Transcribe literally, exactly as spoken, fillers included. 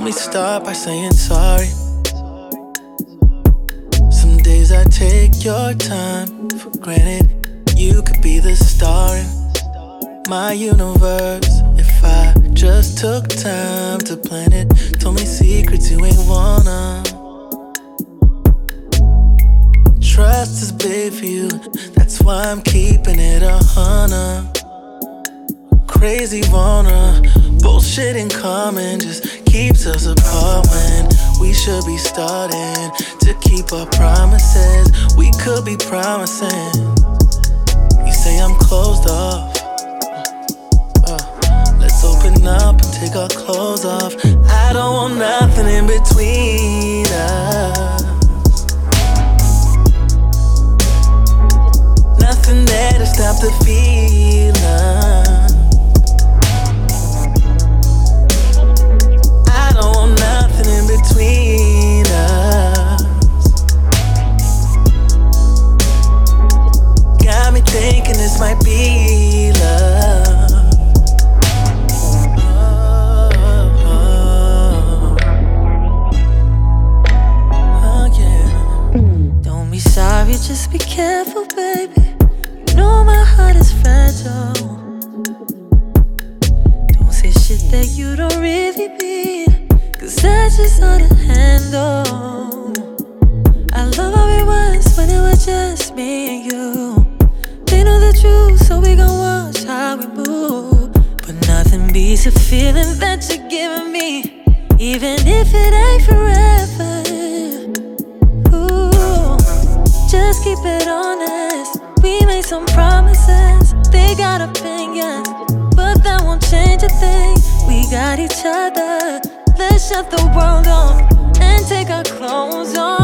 Let me start by saying sorry. Some days I take your time for granted. You could be the star in my universe if I just took time to plan it. Told me secrets you ain't wanna. Trust is big for you, that's why I'm keeping it a hundred. Crazy wanna, bullshit in common just keeps us apart when we should be starting to keep our promises. We could be promising. You say I'm closed off. Uh, let's open up and take our clothes off. I don't want nothing in between us. Nothing there to stop the feeling. I don't want nothing in between us. Got me thinking this might be love. Oh, oh, oh yeah. Don't be sorry, just be careful, baby. You know my heart is fragile. Don't say shit that you don't really mean, cause that's just hard to handle. I love how it was when it was just me and you. They know the truth, so we gon' watch how we move. But nothing beats the feeling that you're giving me, even if it ain't forever. Ooh, just keep it honest. We made some promises, they got opinions, but that won't change a thing. We got each other, let's shut the world off and take our clothes off.